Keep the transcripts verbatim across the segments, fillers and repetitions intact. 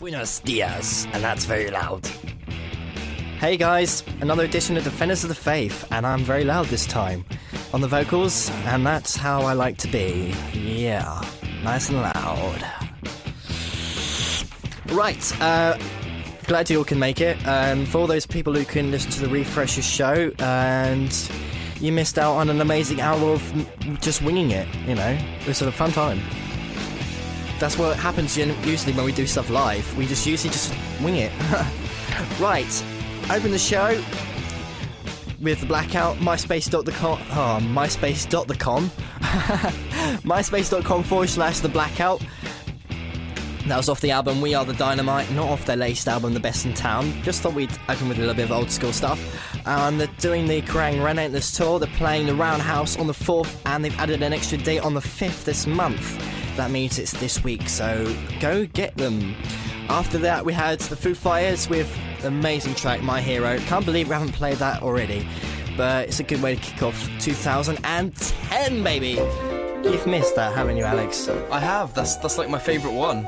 Buenos dias, and that's very loud. Hey guys, another edition of Defenders of the Faith, and I'm very loud this time on the vocals, and that's how I like to be. Yeah, nice and loud. Right, uh, glad you all can make it. Um, for all those people who can listen to the Refreshers show, and you missed out on an amazing hour of just winging it, you know, it was a fun time. That's what happens usually when we do stuff live. We just usually just wing it. Right, open the show with the Blackout, myspace dot com. Oh, myspace dot com. myspace dot com forward slash the Blackout. That was off the album We Are the Dynamite, not off their latest album The Best in Town. Just thought we'd open with a little bit of old school stuff. And they're doing the Kerrang Relentless tour. They're playing the Roundhouse on the fourth, and they've added an extra date on the fifth this month. That means it's this week, so go get them. After that, we had the Foo Fighters with the amazing track My Hero. Can't believe we haven't played that already, but it's a good way to kick off two thousand ten, baby. You've missed that, haven't you, Alex? I have. That's that's like my favourite one.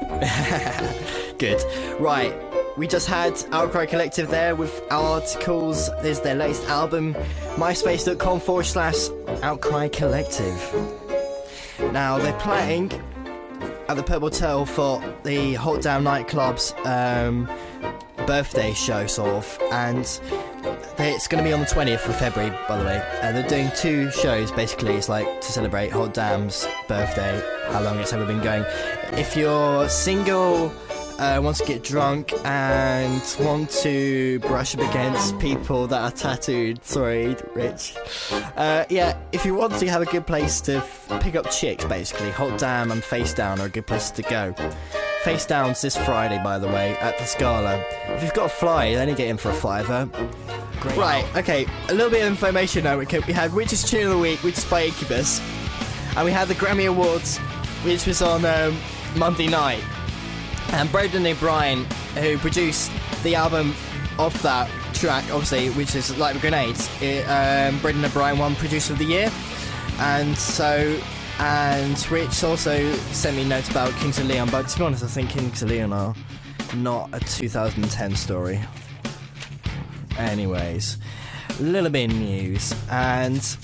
Good. Right, we just had Outcry Collective there with articles. There's their latest album, myspace dot com forward slash Outcry Collective. Now, they're playing at the Purple Tail for the Hot Damn Nightclub's um, birthday show, sort of, and it's going to be on the twentieth of February, by the way. Uh, they're doing two shows, basically. It's like to celebrate Hot Damn's birthday, how long it's ever been going. If you're single, uh, want to get drunk, and want to brush up against people that are tattooed, sorry, Rich. Uh, yeah, if you want to have a good place to f- pick up chicks, basically, Hot Damn and Face Down are a good place to go. Face Down's this Friday, by the way, at the Scala. If you've got a fly, you only get in for a fiver. Great. Right, okay, a little bit of information now. We had Rich's Tune of the Week, which is by Incubus, and we had the Grammy Awards, which was on um, Monday night. And Brendan O'Brien, who produced the album of that track, obviously, which is Like the Grenades, it, um, Brendan O'Brien won Producer of the Year. And so, and Rich also sent me notes about Kings of Leon, but to be honest, I think Kings of Leon are not a two thousand ten story. Anyways, a little bit of news, and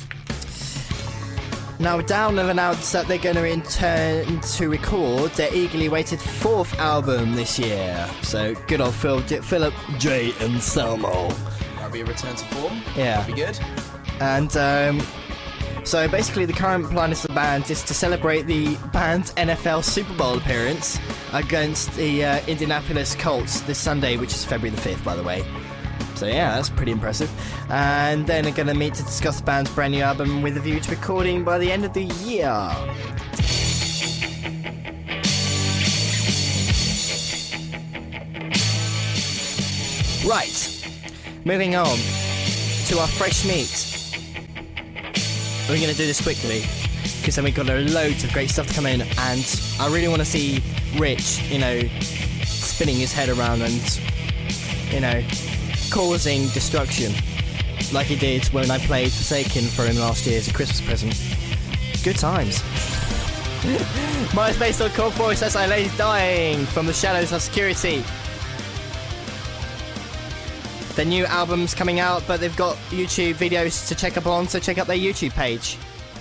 now Down have announced that they're going to return to record their eagerly awaited fourth album this year. So good old Phil, Philip J. Anselmo. That'll be a return to form. Yeah, that'll be good. And um, so basically, the current plan of the band is to celebrate the band's N F L Super Bowl appearance against the uh, Indianapolis Colts this Sunday, which is February the fifth, by the way. So yeah, that's pretty impressive. And then they're going to meet to discuss the band's brand new album with a view to recording by the end of the year. Right, moving on to our fresh meat. We're going to do this quickly, because then we've got loads of great stuff to come in, and I really want to see Rich, you know, spinning his head around and, you know, causing destruction like he did when I played Forsaken for him last year as a Christmas present. Good times. myspace dot com forward slash I Lady's Dying from the Shadows of Security. Their new album's coming out, but they've got YouTube videos to check up on, so check out their YouTube page.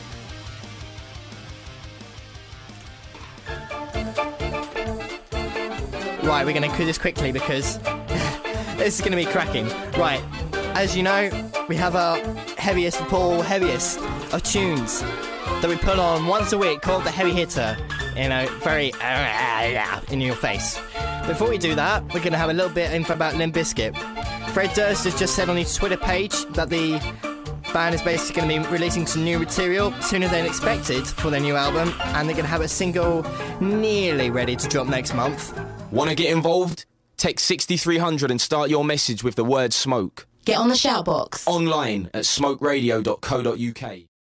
Right, we're going to do this quickly because this is going to be cracking. Right, as you know, we have our heaviest of all heaviest of tunes that we put on once a week called the Heavy Hitter. You know, very uh, in your face. Before we do that, we're going to have a little bit of info about Limp Bizkit. Fred Durst has just said on his Twitter page that the band is basically going to be releasing some new material sooner than expected for their new album, and they're going to have a single nearly ready to drop next month. Want to get involved? Text sixty-three hundred and start your message with the word smoke. Get on the shout box. Online at smoke radio dot co dot uk.